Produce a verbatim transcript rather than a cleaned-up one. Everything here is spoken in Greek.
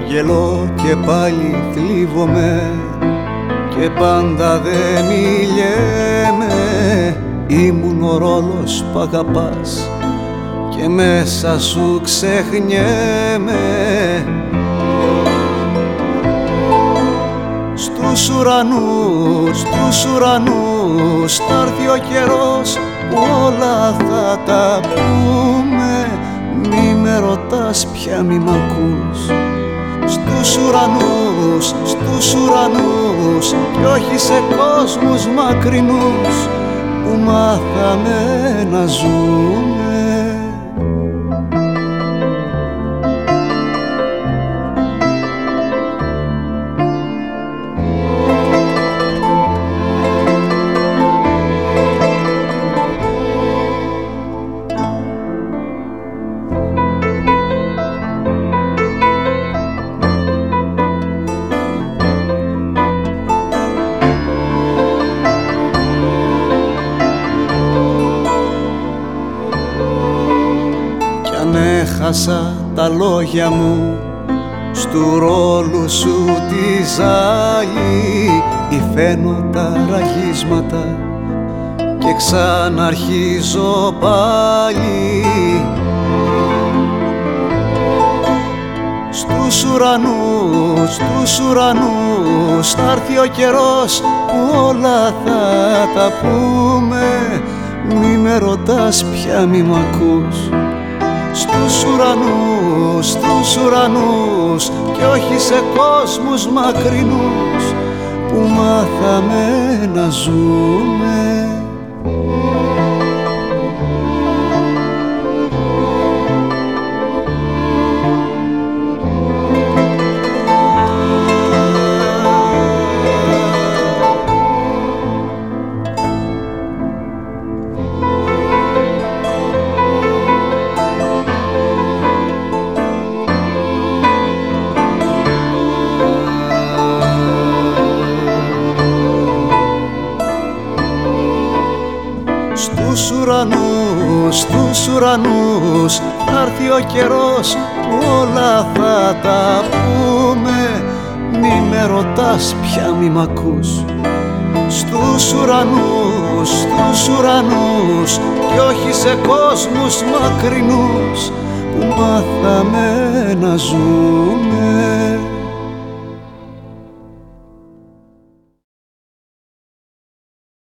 Γελώ και πάλι θλίβομαι και πάντα δε μιλιέμαι. Ήμουν ο ρόλος που αγαπάς και μέσα σου ξεχνιέμαι. Στους ουρανούς, στους ουρανούς θα έρθει ο καιρός που όλα θα τα πούμε. Μη με ρωτάς πια, μη μ' ακούς. Στους ουρανούς, στους ουρανούς κι όχι σε κόσμους μακρινούς που μάθαμε να ζούμε. Έχασα τα λόγια μου στου ρόλου σου τη ζάλη. Υφαίνω τα ραγίσματα και ξαναρχίζω πάλι. Στους ουρανούς, στους ουρανούς θα έρθει ο καιρός που όλα θα τα πούμε. Μη με ρωτάς πια, μη μ' ακούς. Στους ουρανούς, στους ουρανούς και όχι σε κόσμους μακρινούς που μάθαμε να ζούμε. Στους ουρανούς, στους ουρανούς θα έρθει ο καιρός που όλα θα τα πούμε. Μη με ρωτάς πια, μη μ' ακούς. Στους ουρανούς, στους ουρανούς και όχι σε κόσμους μακρινούς που μάθαμε να ζούμε.